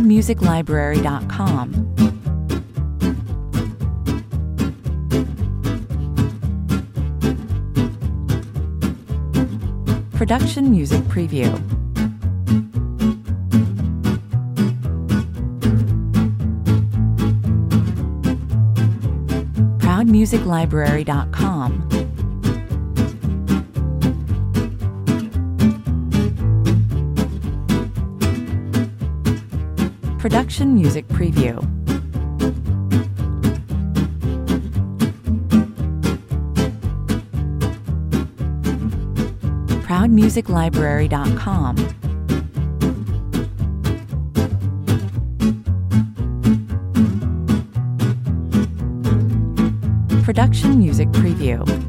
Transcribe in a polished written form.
ProudMusicLibrary.com. Production Music Preview. ProudMusicLibrary.com. Production Music Preview. ProudMusicLibrary.com. Production Music Preview.